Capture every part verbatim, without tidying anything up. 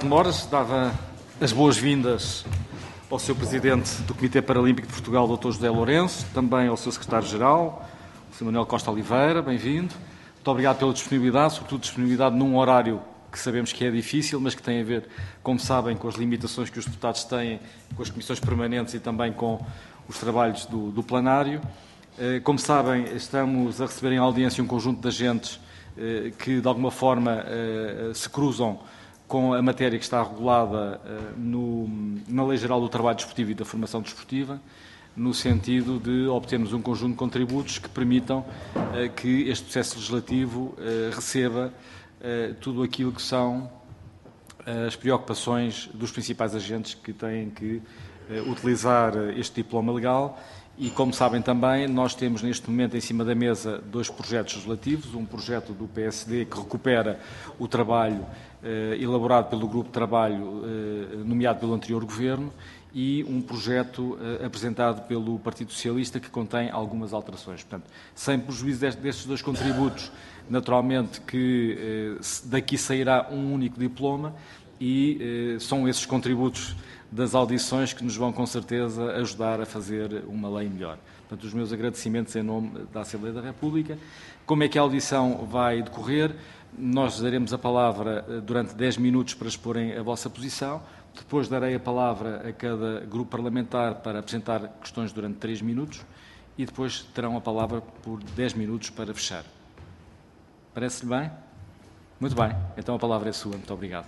Moras, dava as boas-vindas ao seu Presidente do Comitê Paralímpico de Portugal, doutor José Lourenço, também ao seu Secretário-Geral, o senhor Manuel Costa Oliveira, bem-vindo. Muito obrigado pela disponibilidade, sobretudo disponibilidade num horário que sabemos que é difícil, mas que tem a ver, como sabem, com as limitações que os deputados têm, com as comissões permanentes e também com os trabalhos do, do plenário. Como sabem, estamos a receber em audiência um conjunto de agentes que, de alguma forma, se cruzam com a matéria que está regulada no, na Lei Geral do Trabalho Desportivo e da Formação Desportiva, no sentido de obtermos um conjunto de contributos que permitam que este processo legislativo receba tudo aquilo que são as preocupações dos principais agentes que têm que utilizar este diploma legal. E, como sabem também, nós temos neste momento em cima da mesa dois projetos legislativos, um projeto do P S D que recupera o trabalho eh, elaborado pelo Grupo de Trabalho eh, nomeado pelo anterior Governo e um projeto eh, apresentado pelo Partido Socialista que contém algumas alterações. Portanto, sem prejuízo dest, destes dois contributos, naturalmente que eh, daqui sairá um único diploma e eh, são esses contributos das audições que nos vão, com certeza, ajudar a fazer uma lei melhor. Portanto, os meus agradecimentos em nome da Assembleia da República. Como é que a audição vai decorrer? Nós daremos a palavra durante dez minutos para exporem a vossa posição. Depois darei a palavra a cada grupo parlamentar para apresentar questões durante três minutos e depois terão a palavra por dez minutos para fechar. Parece-lhe bem? Muito bem. Então a palavra é sua. Muito obrigado.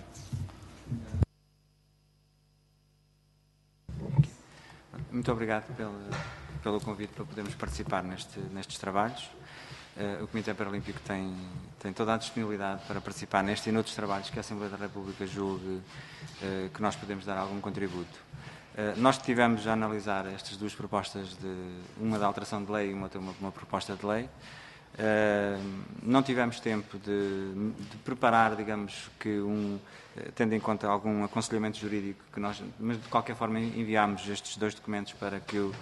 Muito obrigado pelo, pelo convite para podermos participar neste, nestes trabalhos. Uh, o Comitê Paralímpico tem, tem toda a disponibilidade para participar neste e noutros trabalhos que a Assembleia da República julgue uh, que nós podemos dar algum contributo. Uh, nós tivemos a analisar estas duas propostas, de uma da alteração de lei e uma, uma, uma proposta de lei. Uh, não tivemos tempo de, de preparar, digamos, que um, tendo em conta algum aconselhamento jurídico, que nós, mas de qualquer forma enviámos estes dois documentos para que o,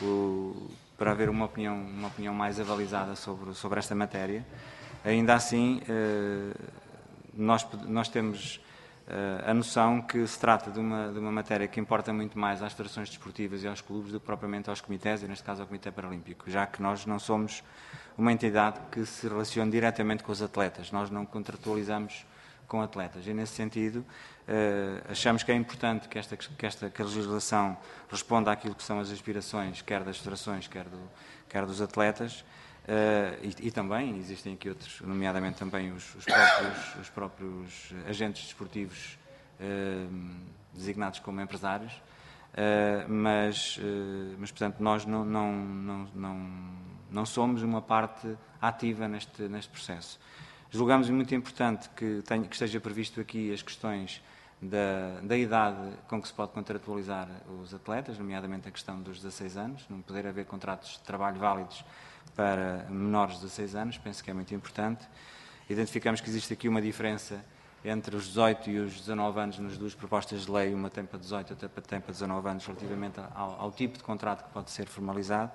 o, para haver uma opinião, uma opinião mais avalizada sobre, sobre esta matéria. Ainda assim, uh, nós, nós temos uh, a noção que se trata de uma, de uma matéria que importa muito mais às federações desportivas e aos clubes do que propriamente aos comitês, e neste caso ao Comitê Paralímpico, já que nós não somos uma entidade que se relaciona diretamente com os atletas, nós não contratualizamos com atletas. E, nesse sentido, uh, achamos que é importante que esta, que esta que a legislação responda àquilo que são as aspirações, quer das federações, quer, do, quer dos atletas, uh, e, e também existem aqui outros, nomeadamente também os, os, próprios, os próprios agentes desportivos uh, designados como empresários, uh, mas, uh, mas, portanto, nós não, não, não, não, não somos uma parte ativa neste, neste processo. Julgamos muito importante que, tenha, que esteja previsto aqui as questões da, da idade com que se pode contratualizar os atletas, nomeadamente a questão dos dezasseis anos, não poder haver contratos de trabalho válidos para menores de dezasseis anos, penso que é muito importante. Identificamos que existe aqui uma diferença entre os dezoito e os dezanove anos nas duas propostas de lei, uma tem para dezoito, outra tem para dezanove anos, relativamente ao, ao tipo de contrato que pode ser formalizado.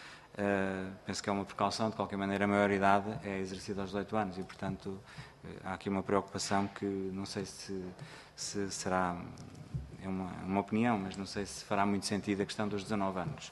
Uh, penso que é uma precaução, de qualquer maneira a maioridade é exercida aos dezoito anos e, portanto, uh, há aqui uma preocupação que não sei se, se será, é uma, uma opinião, mas não sei se fará muito sentido a questão dos dezanove anos.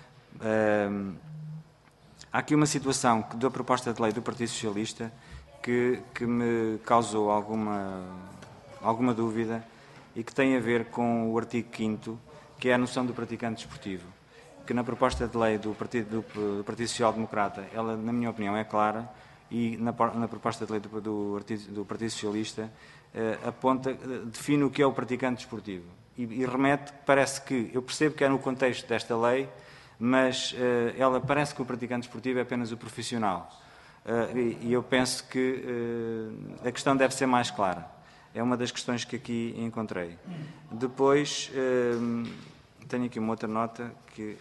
Uh, há aqui uma situação que, da proposta de lei do Partido Socialista que, que me causou alguma, alguma dúvida e que tem a ver com o artigo quinto, que é a noção do praticante desportivo, que na proposta de lei do Partido, do, do Partido Social Democrata, ela, na minha opinião, é clara, e na, na proposta de lei do, do, do Partido Socialista eh, aponta, define o que é o praticante desportivo. E, e remete, parece que, eu percebo que é no contexto desta lei, mas eh, ela parece que o praticante desportivo é apenas o profissional. Uh, e, e eu penso que uh, a questão deve ser mais clara. É uma das questões que aqui encontrei. Depois, uh, tenho aqui uma outra nota que...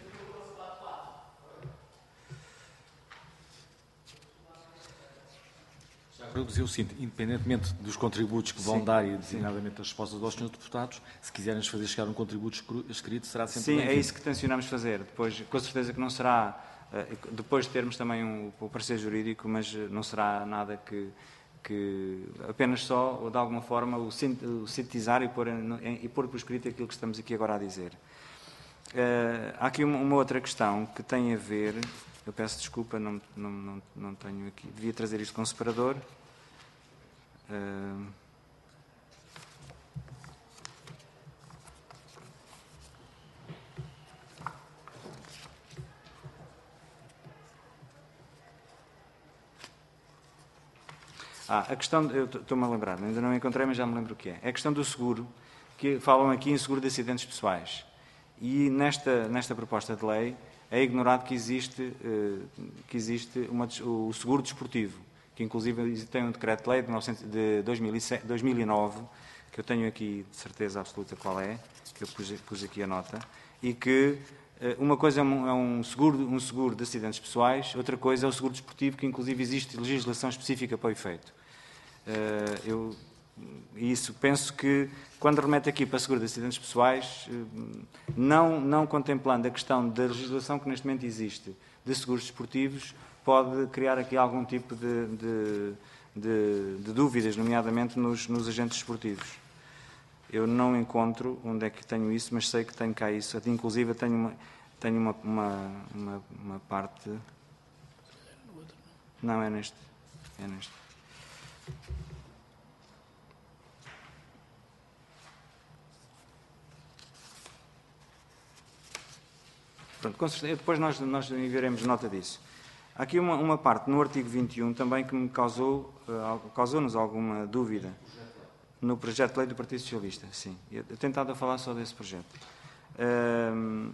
Eu dizer o seguinte, independentemente dos contributos que vão sim, dar e designadamente as respostas aos senhores deputados, se quiserem fazer chegar um contributo escrito, será sempre Sim, bem-vindo. É isso que tencionamos fazer. Depois, com certeza que não será, depois de termos também um, o parecer jurídico, mas não será nada que, que apenas só, de alguma forma, o sintetizar e pôr, e pôr por escrito aquilo que estamos aqui agora a dizer. Uh, há aqui uma, uma outra questão que tem a ver, eu peço desculpa, não, não, não, não tenho aqui, devia trazer isto com separador. Uh, Ah, a questão, eu estou-me a lembrar, ainda não encontrei, mas já me lembro o que é. É a questão do seguro, que falam aqui em seguro de acidentes pessoais. E nesta, nesta proposta de lei é ignorado que existe, que existe uma, o seguro desportivo, que inclusive tem um decreto-lei de, de dois mil e nove, que eu tenho aqui de certeza absoluta qual é, que eu pus, pus aqui a nota, e que uma coisa é um, é um, seguro, um seguro de acidentes pessoais, outra coisa é o seguro desportivo, que inclusive existe legislação específica para o efeito. Uh, eu, isso penso que, quando remete aqui para seguro de acidentes pessoais, não, não contemplando a questão da legislação que neste momento existe de seguros desportivos, pode criar aqui algum tipo de, de, de, de dúvidas, nomeadamente nos, nos agentes desportivos. Eu não encontro onde é que tenho isso, mas sei que tenho cá isso. Inclusive, tenho uma, tenho uma, uma, uma, uma parte... Não, é neste. É neste. Pronto, com certeza, depois nós, nós enviaremos nota disso. Há aqui uma, uma parte no artigo vinte e um também que me causou, uh, causou-nos alguma dúvida. No projeto de lei do Partido Socialista, sim. Eu tenho estado a falar só desse projeto. Uh,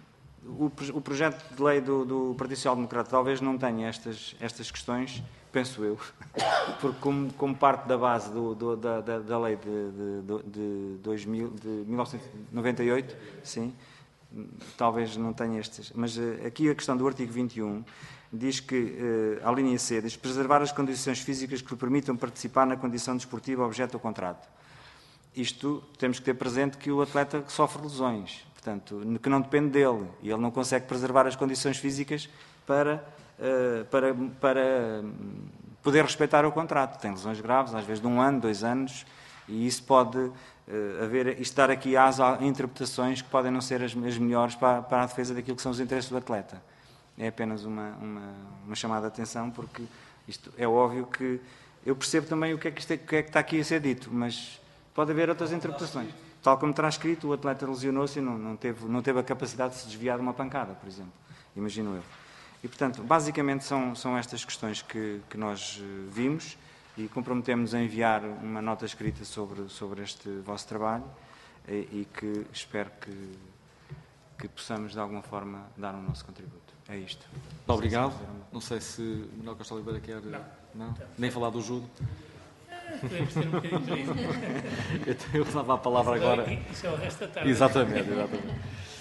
o, o projeto de lei do, do Partido Social Democrata talvez não tenha estas, estas questões, penso eu, porque como, como parte da base do, do, da, da, da lei de, de, de, dois mil, de mil novecentos e noventa e oito, sim, talvez não tenha estas. Mas uh, aqui a questão do artigo vinte e um diz que, uh, a linha C, diz preservar as condições físicas que lhe permitam participar na condição desportiva objeto do contrato. Isto, temos que ter presente que o atleta sofre lesões, portanto, que não depende dele, e ele não consegue preservar as condições físicas para, uh, para, para poder respeitar o contrato. Tem lesões graves, às vezes de um ano, dois anos, e isso pode uh, haver, estar aqui às interpretações que podem não ser as, as melhores para, para a defesa daquilo que são os interesses do atleta. É apenas uma, uma, uma chamada de atenção, porque isto é óbvio que eu percebo também o que é que, isto é, o que é que está aqui a ser dito, mas pode haver outras interpretações. Tal como terá escrito, o atleta lesionou-se e não, não, teve, não teve a capacidade de se desviar de uma pancada, por exemplo. Imagino eu. E, portanto, basicamente são, são estas questões que, que nós vimos e comprometemos a enviar uma nota escrita sobre, sobre este vosso trabalho e, e que espero que, que possamos, de alguma forma, dar o nosso contributo. É isto. Muito obrigado. Não sei se Manuel Costa Oliveira quer... Não. Não? Nem falar do judo? Podemos ter um bocadinho de isso. Eu dava a palavra agora... Isso é o resto da tarde. Exatamente, exatamente.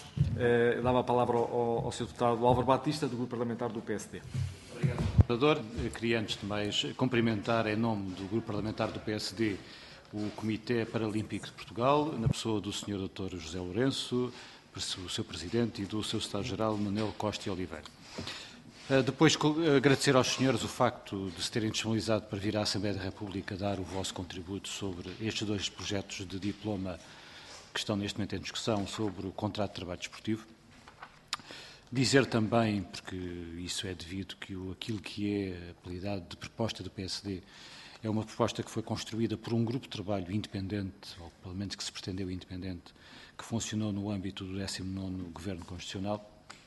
Eu dava a palavra ao, ao senhor deputado Álvaro Batista, do Grupo Parlamentar do P S D. Obrigado, Senador. Queria, antes de mais, cumprimentar, em nome do Grupo Parlamentar do P S D, o Comitê Paralímpico de Portugal, na pessoa do senhor doutor José Lourenço, o seu Presidente, e do seu Secretário-Geral, Manuel Costa Oliveira. Depois, agradecer aos senhores o facto de se terem disponibilizado para vir à Assembleia da República dar o vosso contributo sobre estes dois projetos de diploma que estão neste momento em discussão sobre o contrato de trabalho desportivo. Dizer também, porque isso é devido, que o, aquilo que é a apelidado de proposta do P S D é uma proposta que foi construída por um grupo de trabalho independente, ou pelo menos que se pretendeu independente, que funcionou no âmbito do décimo nono Governo Constitucional,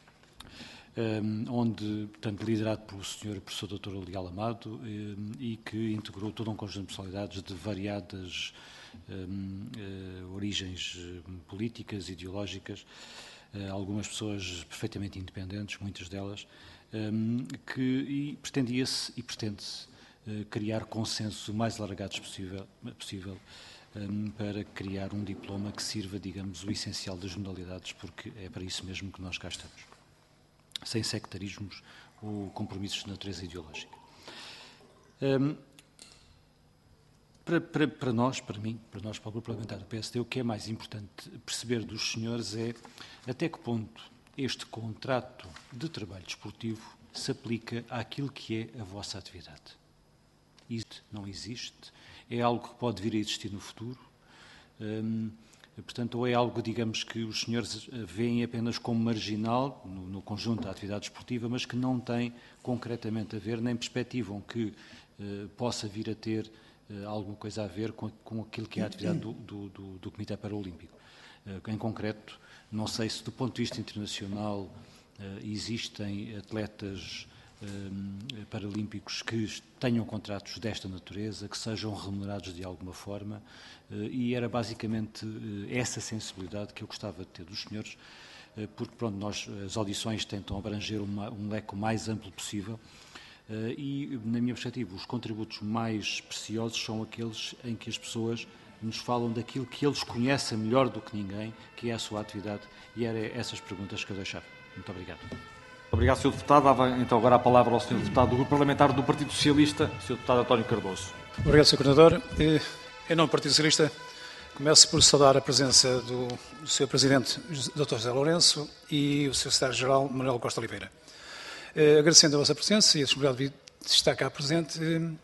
Um, onde, portanto, liderado pelo senhor professor doutor Leal Amado, um, e que integrou todo um conjunto de personalidades de variadas um, uh, origens políticas, ideológicas, uh, algumas pessoas perfeitamente independentes, muitas delas, um, que e pretendia-se e pretende-se uh, criar consensos o mais alargados possível, possível um, para criar um diploma que sirva, digamos, o essencial das modalidades, porque é para isso mesmo que nós cá estamos, sem sectarismos ou compromissos de natureza ideológica. Um, para, para, para nós, para mim, para nós, para o Grupo Parlamentar do P S D, o que é mais importante perceber dos senhores é até que ponto este contrato de trabalho desportivo se aplica àquilo que é a vossa atividade. não existe, é algo que pode vir a existir no futuro. Hum, portanto, ou é algo, digamos, que os senhores veem apenas como marginal no, no conjunto da atividade esportiva, mas que não tem concretamente a ver, nem perspectivam que eh, possa vir a ter eh, alguma coisa a ver com, com aquilo que é a atividade do, do, do, do Comitê Paralímpico. Eh, em concreto, não sei se do ponto de vista internacional eh, existem atletas eh, paralímpicos que tenham contratos desta natureza, que sejam remunerados de alguma forma, eh, e era basicamente eh, essa sensibilidade que eu gostava de ter dos senhores, eh, porque pronto, nós, as audições tentam abranger uma, um leque o mais amplo possível, eh, e, na minha perspectiva, os contributos mais preciosos são aqueles em que as pessoas nos falam daquilo que eles conhecem melhor do que ninguém, que é a sua atividade, e eram essas perguntas que eu deixava. Muito obrigado. Obrigado, senhor Deputado. Dava então agora a palavra ao senhor Deputado do Grupo Parlamentar do Partido Socialista, senhor Deputado António Cardoso. Obrigado, senhor Coordenador. Em nome do Partido Socialista, começo por saudar a presença do, do senhor Presidente, doutor José Lourenço, e o senhor Secretário-Geral, Manuel Costa Oliveira. Agradecendo a vossa presença e a disponibilidade de estar cá presente,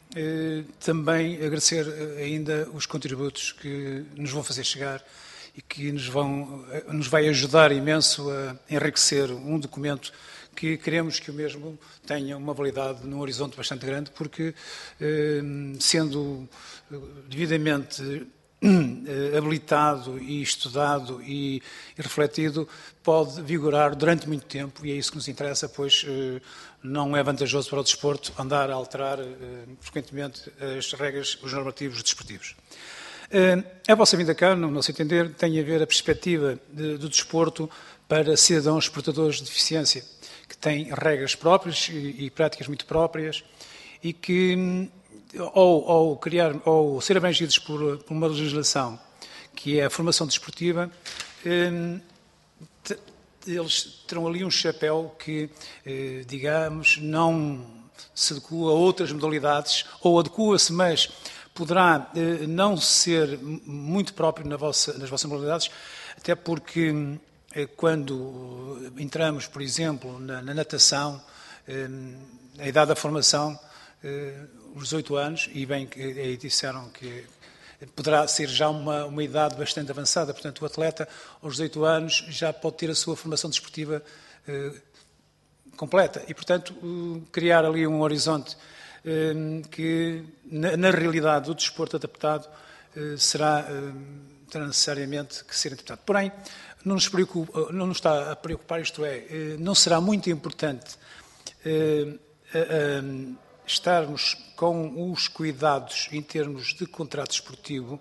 também agradecer ainda os contributos que nos vão fazer chegar e que nos, vão, nos vai ajudar imenso a enriquecer um documento que queremos que o mesmo tenha uma validade num horizonte bastante grande, porque, sendo devidamente habilitado e estudado e refletido, pode vigorar durante muito tempo, e é isso que nos interessa, pois não é vantajoso para o desporto andar a alterar frequentemente as regras, os normativos desportivos. A vossa vinda cá, no nosso entender, tem a ver a perspectiva de, do desporto para cidadãos exportadores de deficiência, que têm regras próprias e, e práticas muito próprias e que, ao, ao, criar, ao ser abrangidos por, por uma legislação que é a formação desportiva, eles terão ali um chapéu que, digamos, não se adequa a outras modalidades, ou adequa-se, mas poderá não ser muito próprio na vossa, nas vossas modalidades, até porque quando entramos, por exemplo, na, na natação, a idade da formação, os dezoito anos, e bem que aí disseram que poderá ser já uma, uma idade bastante avançada, portanto o atleta aos dezoito anos já pode ter a sua formação desportiva eh, completa e, portanto, eh, criar ali um horizonte eh, que na, na realidade do desporto adaptado eh, será, eh, terá necessariamente que ser interpretado. Porém, não nos, preocupa, não nos está a preocupar, isto é, eh, não será muito importante eh, a, a, estarmos com os cuidados em termos de contrato esportivo,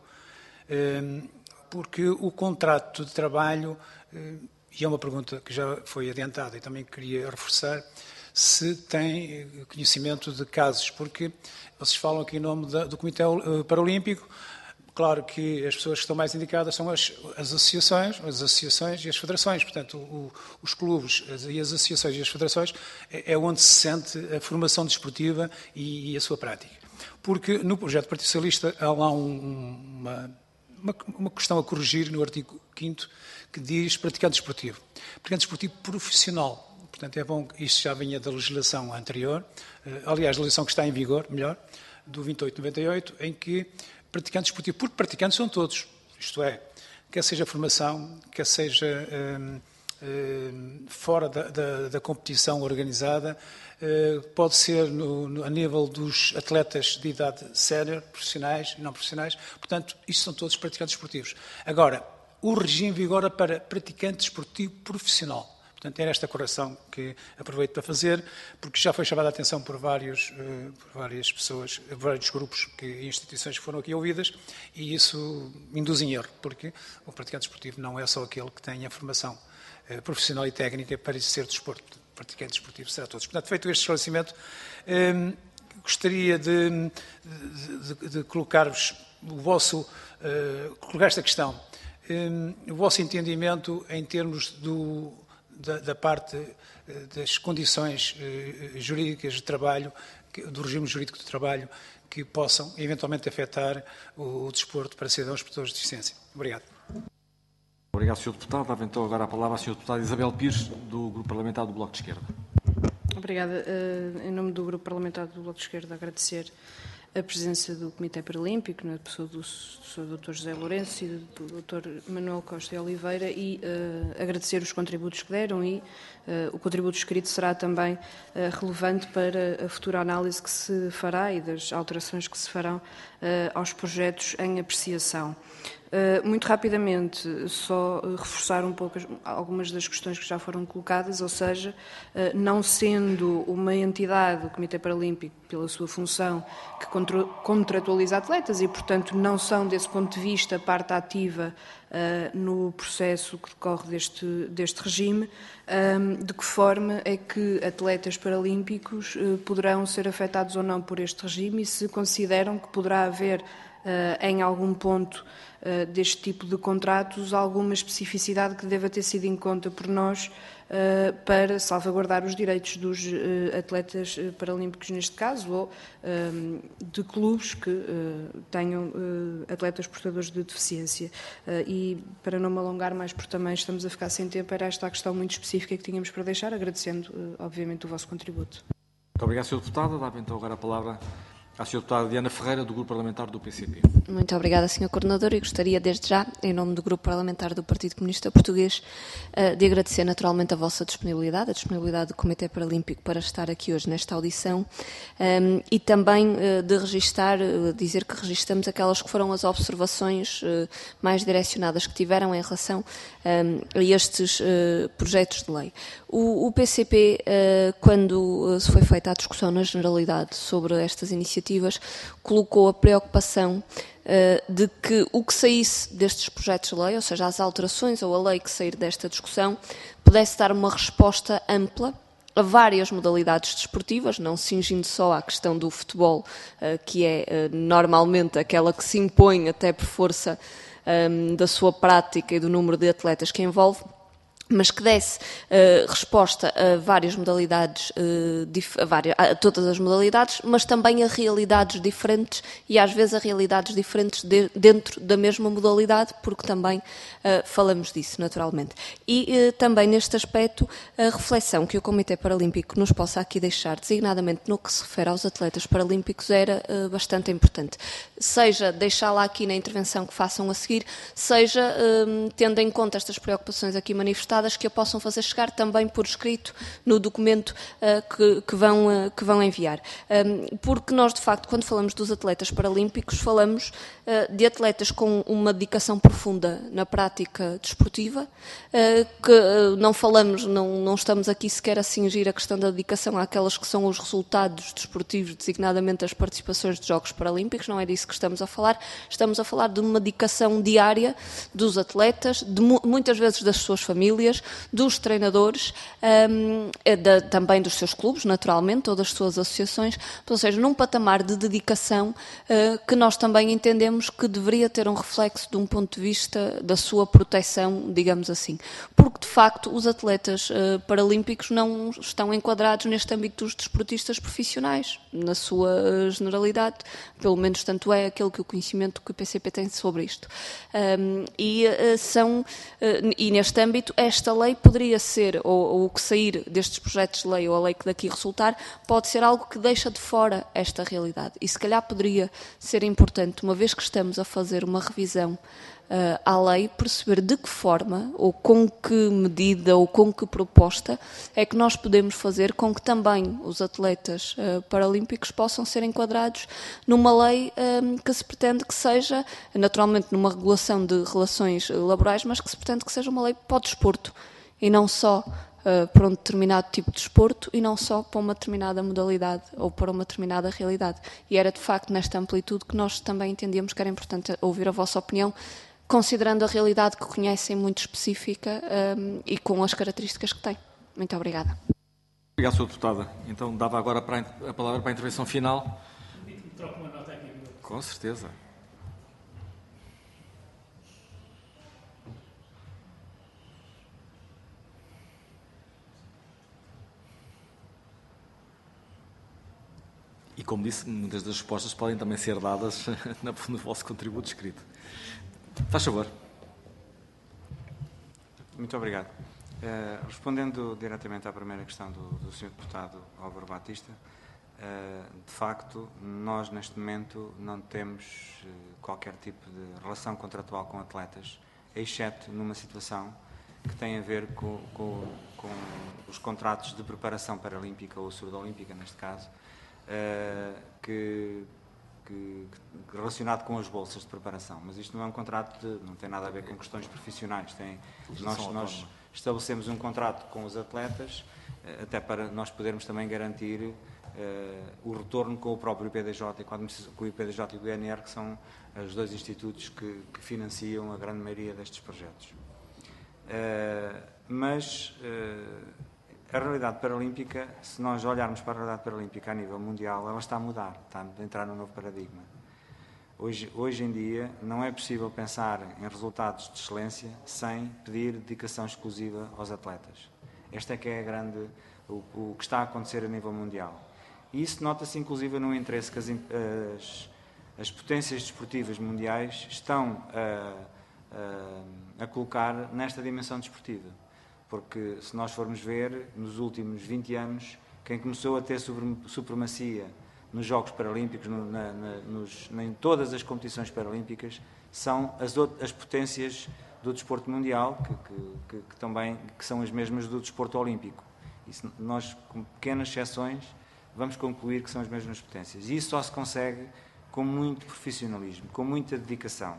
porque o contrato de trabalho, e é uma pergunta que já foi adiantada e também queria reforçar, se tem conhecimento de casos, porque vocês falam aqui em nome do Comitê Paralímpico. Claro que as pessoas que estão mais indicadas são as, as associações, as associações e as federações. Portanto, o, os clubes e as associações e as federações é, é onde se sente a formação desportiva e, e a sua prática. Porque no projeto do Partido Socialista há lá um, uma, uma, uma questão a corrigir no artigo quinto que diz praticante desportivo. Praticante desportivo profissional. Portanto, é bom que isto já vinha da legislação anterior, aliás, a legislação que está em vigor, melhor, do vinte e oito de noventa e oito, em que praticantes esportivos, porque praticantes são todos, isto é, quer seja formação, quer seja hum, hum, fora da, da, da competição organizada, hum, pode ser no, no, a nível dos atletas de idade sénior, profissionais, não profissionais, portanto, isto são todos praticantes esportivos. Agora, o regime vigora para praticante esportivo profissional. Portanto, era esta correção que aproveito para fazer, porque já foi chamada a atenção por, vários, por várias pessoas, vários grupos e instituições que foram aqui ouvidas, e isso induz em erro, porque o praticante esportivo não é só aquele que tem a formação profissional e técnica para exercer desporto. O praticante esportivo será todos. Portanto, feito este esclarecimento, eh, gostaria de, de, de, de colocar-vos o vosso, eh, colocar esta questão, eh, o vosso entendimento em termos do Da, da parte das condições eh, jurídicas de trabalho, que, do regime jurídico de trabalho, que possam eventualmente afetar o, o desporto para cidadãos portadores de deficiência. Obrigado. Obrigado, senhor Deputado. Dava então agora a palavra à senhora Deputada Isabel Pires, do Grupo Parlamentar do Bloco de Esquerda. Obrigada. Uh, em nome do Grupo Parlamentar do Bloco de Esquerda, agradecer a presença do Comitê Paralímpico, na pessoa do, do doutor José Lourenço e do doutor Manuel Costa e Oliveira, e uh, agradecer os contributos que deram, e uh, o contributo escrito será também uh, relevante para a futura análise que se fará e das alterações que se farão uh, aos projetos em apreciação. Uh, muito rapidamente, só uh, reforçar um pouco as, algumas das questões que já foram colocadas, ou seja, uh, não sendo uma entidade, o Comitê Paralímpico, pela sua função, que contra, contratualiza atletas e, portanto, não são, desse ponto de vista, parte ativa uh, no processo que decorre deste, deste regime, um, de que forma é que atletas paralímpicos uh, poderão ser afetados ou não por este regime, e se consideram que poderá haver, uh, em algum ponto, Uh, deste tipo de contratos, alguma especificidade que deva ter sido em conta por nós uh, para salvaguardar os direitos dos uh, atletas uh, paralímpicos, neste caso, ou uh, de clubes que uh, tenham uh, atletas portadores de deficiência. Uh, e, para não me alongar mais, porque também estamos a ficar sem tempo, era esta a questão muito específica que tínhamos para deixar, agradecendo, uh, obviamente, o vosso contributo. Muito obrigado, senhor Deputado. Dava então agora a palavra à senhora Deputada Diana Ferreira, do Grupo Parlamentar do P C P. Muito obrigada, senhor Coordenador, e gostaria desde já, em nome do Grupo Parlamentar do Partido Comunista Português, de agradecer naturalmente a vossa disponibilidade, a disponibilidade do Comitê Paralímpico para estar aqui hoje nesta audição, e também de registar, dizer que registramos aquelas que foram as observações mais direcionadas que tiveram em relação a estes projetos de lei. O, o P C P, quando se foi feita a discussão na generalidade sobre estas iniciativas, colocou a preocupação uh, de que o que saísse destes projetos de lei, ou seja, as alterações ou a lei que sair desta discussão, pudesse dar uma resposta ampla a várias modalidades desportivas, não cingindo só à questão do futebol, uh, que é uh, normalmente aquela que se impõe até por força um, da sua prática e do número de atletas que envolve, mas que desse uh, resposta a várias modalidades, uh, a, várias, a todas as modalidades, mas também a realidades diferentes e às vezes a realidades diferentes de, dentro da mesma modalidade, porque também uh, falamos disso, naturalmente. E uh, também neste aspecto, a reflexão que o Comitê Paralímpico nos possa aqui deixar, designadamente no que se refere aos atletas paralímpicos, era uh, bastante importante. Seja deixá-la aqui na intervenção que façam a seguir, seja uh, tendo em conta estas preocupações aqui manifestadas, que a possam fazer chegar também por escrito no documento uh, que, que, vão, uh, que vão enviar. Um, porque nós, de facto, quando falamos dos atletas paralímpicos, falamos uh, de atletas com uma dedicação profunda na prática desportiva, uh, que uh, não falamos, não, não estamos aqui sequer a cingir a questão da dedicação àquelas que são os resultados desportivos, designadamente as participações de Jogos Paralímpicos, não é disso que estamos a falar, estamos a falar de uma dedicação diária dos atletas, de mu muitas vezes das suas famílias, dos treinadores, um, de, também dos seus clubes, naturalmente, ou das suas associações, ou seja, num patamar de dedicação uh, que nós também entendemos que deveria ter um reflexo de um ponto de vista da sua proteção, digamos assim. Porque, de facto, os atletas uh, paralímpicos não estão enquadrados neste âmbito dos desportistas profissionais, na sua generalidade, pelo menos tanto é aquele que o conhecimento que o P C P tem sobre isto. Um, e, uh, são, uh, e neste âmbito, esta lei poderia ser, ou, ou o que sair destes projetos de lei, ou a lei que daqui resultar, pode ser algo que deixa de fora esta realidade. E se calhar poderia ser importante, uma vez que estamos a fazer uma revisão Uh, à lei, perceber de que forma, ou com que medida, ou com que proposta é que nós podemos fazer com que também os atletas uh, paralímpicos possam ser enquadrados numa lei um, que se pretende que seja, naturalmente numa regulação de relações laborais, mas que se pretende que seja uma lei para o desporto, e não só uh, para um determinado tipo de desporto, e não só para uma determinada modalidade, ou para uma determinada realidade. E era de facto nesta amplitude que nós também entendíamos que era importante ouvir a vossa opinião, considerando a realidade que conhecem muito específica um, e com as características que tem. Muito obrigada. Obrigado, senhora Deputada. Então, dava agora para a palavra para a intervenção final. Troco uma nota aqui. Com certeza. E, como disse, muitas das respostas podem também ser dadas no vosso contributo escrito. Faz favor. Muito obrigado. Uh, respondendo diretamente à primeira questão do, do senhor Deputado Álvaro Batista, De facto, nós neste momento não temos qualquer tipo de relação contratual com atletas, exceto numa situação que tem a ver com, com, com os contratos de preparação paralímpica ou surdo-olímpica, neste caso, que, que, relacionado com as bolsas de preparação. Mas isto não é um contrato, de, não tem nada a ver com questões profissionais. Tem, nós, nós estabelecemos um contrato com os atletas, até para nós podermos também garantir uh, o retorno com o próprio I P D J, e com, com o I P D J e o I N R, que são os dois institutos que, que financiam a grande maioria destes projetos. Uh, mas uh, a realidade paralímpica, se nós olharmos para a realidade paralímpica a nível mundial, ela está a mudar, está a entrar num novo paradigma. Hoje, hoje em dia não é possível pensar em resultados de excelência sem pedir dedicação exclusiva aos atletas. Este é que é a grande, o, o que está a acontecer a nível mundial. E isso nota-se inclusive no interesse que as, as, as potências desportivas mundiais estão a, a, a colocar nesta dimensão desportiva. Porque se nós formos ver, nos últimos vinte anos, quem começou a ter supremacia nos Jogos Paralímpicos, no, na, na, nos, em todas as competições paralímpicas, são as, as potências do desporto mundial, que, que, que, que também que são as mesmas do desporto olímpico. Isso, nós, com pequenas exceções, vamos concluir que são as mesmas potências. E isso só se consegue com muito profissionalismo, com muita dedicação.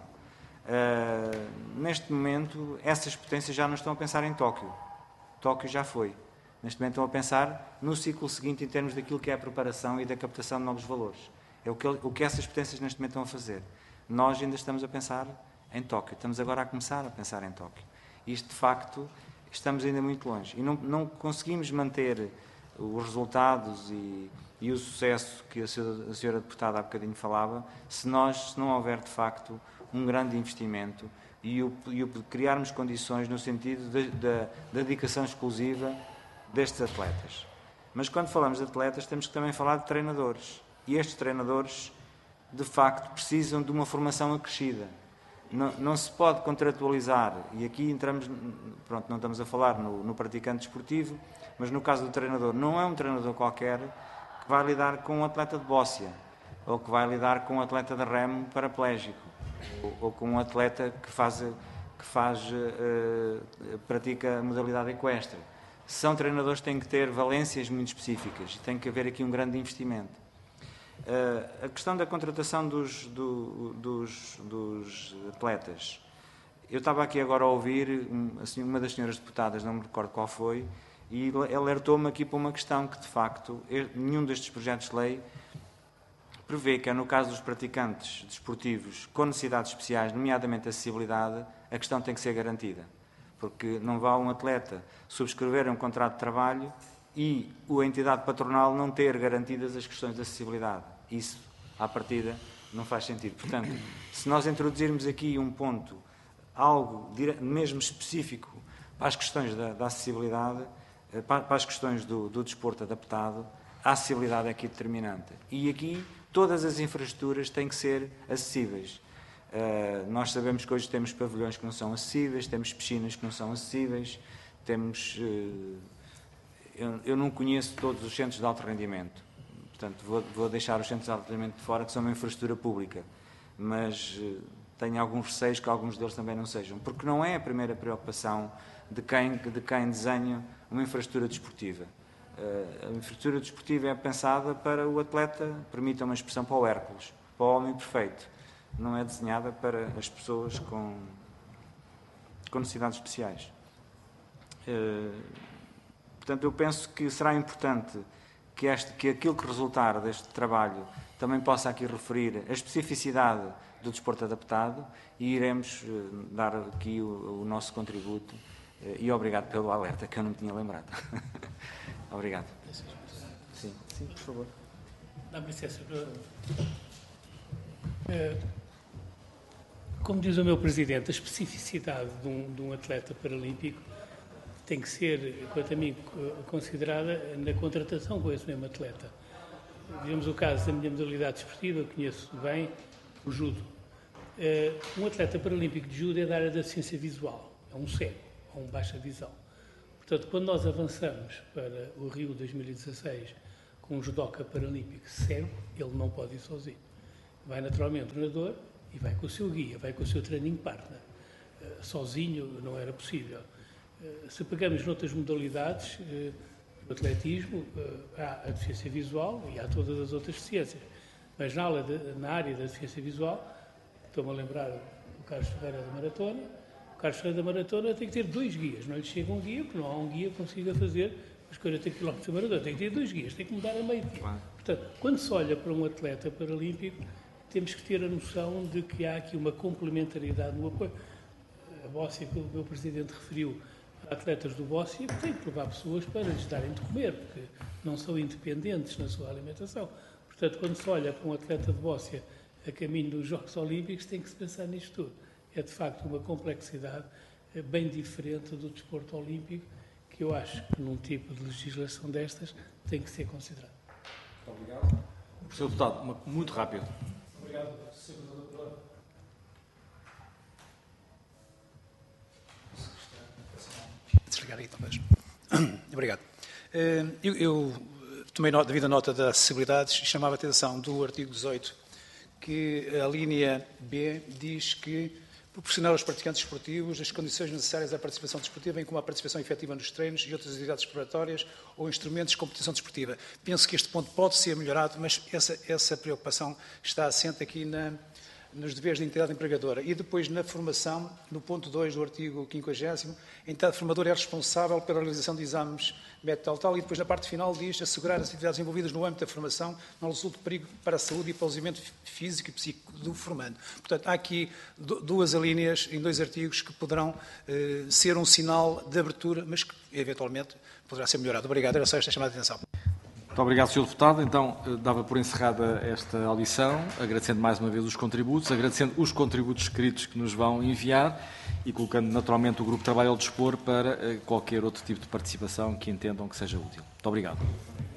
Uh, neste momento, essas potências já não estão a pensar em Tóquio. Tóquio já foi. Neste momento estão a pensar no ciclo seguinte em termos daquilo que é a preparação e da captação de novos valores. É o que, o que essas potências neste momento estão a fazer. Nós ainda estamos a pensar em Tóquio. Estamos agora a começar a pensar em Tóquio. Isto, de facto, estamos ainda muito longe. E não, não conseguimos manter os resultados e, e o sucesso que a senhora, a senhora deputada há bocadinho falava, se nós, se não houver, de facto, um grande investimento e o, e o criarmos condições no sentido da dedicação exclusiva destes atletas. Mas quando falamos de atletas, temos que também falar de treinadores. E estes treinadores, de facto, precisam de uma formação acrescida. Não, não se pode contratualizar, e aqui entramos, pronto, não estamos a falar no, no praticante desportivo, mas no caso do treinador, não é um treinador qualquer que vai lidar com um atleta de bóssia, ou que vai lidar com um atleta de remo paraplégico, ou, ou com um atleta que faz, que faz uh, pratica a modalidade equestre. São treinadores que têm que ter valências muito específicas e tem que haver aqui um grande investimento. Uh, a questão da contratação dos, do, dos, dos atletas. Eu estava aqui agora a ouvir um, assim, uma das senhoras deputadas, não me recordo qual foi, e alertou-me aqui para uma questão que, de facto, nenhum destes projetos de lei prevê que é no caso dos praticantes desportivos com necessidades especiais, nomeadamente acessibilidade, a questão tem que ser garantida. Porque não vá um atleta subscrever um contrato de trabalho e a entidade patronal não ter garantidas as questões de acessibilidade. Isso, à partida, não faz sentido. Portanto, se nós introduzirmos aqui um ponto, algo mesmo específico para as questões da, da acessibilidade, para, para as questões do, do desporto adaptado, a acessibilidade é aqui determinante. E aqui todas as infraestruturas têm que ser acessíveis. Uh, nós sabemos que hoje temos pavilhões que não são acessíveis, temos piscinas que não são acessíveis, temos... Uh, eu, eu não conheço todos os centros de alto rendimento, portanto vou, vou deixar os centros de alto rendimento de fora, que são uma infraestrutura pública, mas uh, tenho alguns receios que alguns deles também não sejam, porque não é a primeira preocupação de quem, de quem desenha uma infraestrutura desportiva. Uh, a infraestrutura desportiva é pensada para o atleta, permita uma expressão, para o Hércules, para o homem perfeito. Não é desenhada para as pessoas com, com necessidades especiais. Uh, portanto, eu penso que será importante que, este, que aquilo que resultar deste trabalho também possa aqui referir a especificidade do desporto adaptado e iremos uh, dar aqui o, o nosso contributo. Uh, e obrigado pelo alerta, que eu não me tinha lembrado. Obrigado. Sim, sim, por favor. Dá-me licença. Como diz o meu Presidente, a especificidade de um, de um atleta paralímpico tem que ser, quanto a mim, considerada na contratação com esse mesmo atleta. Vemos o caso da minha modalidade desportiva, eu conheço bem, o judo. Um atleta paralímpico de judo é da área da deficiência visual, é um cego, ou um baixa visão. Portanto, quando nós avançamos para o Rio dois mil e dezasseis um judoca paralímpico cego, ele não pode ir sozinho. Vai naturalmente o treinador e vai com o seu guia, vai com o seu training partner. Uh, sozinho não era possível. Uh, se pegamos noutras modalidades, uh, no atletismo, uh, há a deficiência visual e há todas as outras deficiências. Mas na, aula de, na área da deficiência visual, estou-me a lembrar do Carlos Ferreira da maratona, o Carlos Ferreira da maratona tem que ter dois guias, não lhe chega um guia, porque não há um guia que consiga fazer os quarenta quilómetros de maratona, tem que ter dois guias, tem que mudar a meio dia. Portanto, quando se olha para um atleta paralímpico, temos que ter a noção de que há aqui uma complementariedade no apoio. A Bóssia, que o meu Presidente referiu, atletas do Bóssia que têm que levar pessoas para lhes darem de comer, porque não são independentes na sua alimentação. Portanto, quando se olha para um atleta de Bóssia a caminho dos Jogos Olímpicos, tem que se pensar nisto tudo. É, de facto, uma complexidade bem diferente do desporto olímpico, que eu acho que num tipo de legislação destas tem que ser considerado. Muito obrigado. senhor Deputado, uma, muito rápido. Obrigado, senhor Doutor. Desligar aí, talvez. Obrigado. Eu, eu tomei nota, devido à nota da acessibilidade, chamava a atenção do artigo dezoito, que a linha B diz que proporcionar aos praticantes esportivos as condições necessárias à participação desportiva, bem como à participação efetiva nos treinos e outras atividades exploratórias ou instrumentos de competição desportiva. Penso que este ponto pode ser melhorado, mas essa, essa preocupação está assente aqui na, nos deveres da entidade empregadora. E depois, na formação, no ponto dois do artigo quinquagésimo, a entidade formadora é responsável pela realização de exames método tal, tal, e depois na parte final diz assegurar as atividades envolvidas no âmbito da formação não resulte de perigo para a saúde e para o desenvolvimento físico e psíquico do formando. Portanto, há aqui duas alíneas em dois artigos que poderão eh, ser um sinal de abertura, mas que eventualmente poderá ser melhorado. Obrigado. Era só esta chamada de atenção. Muito obrigado, senhor Deputado. Então, dava por encerrada esta audição, agradecendo mais uma vez os contributos, agradecendo os contributos escritos que nos vão enviar e colocando naturalmente o Grupo de Trabalho ao dispor para qualquer outro tipo de participação que entendam que seja útil. Muito obrigado.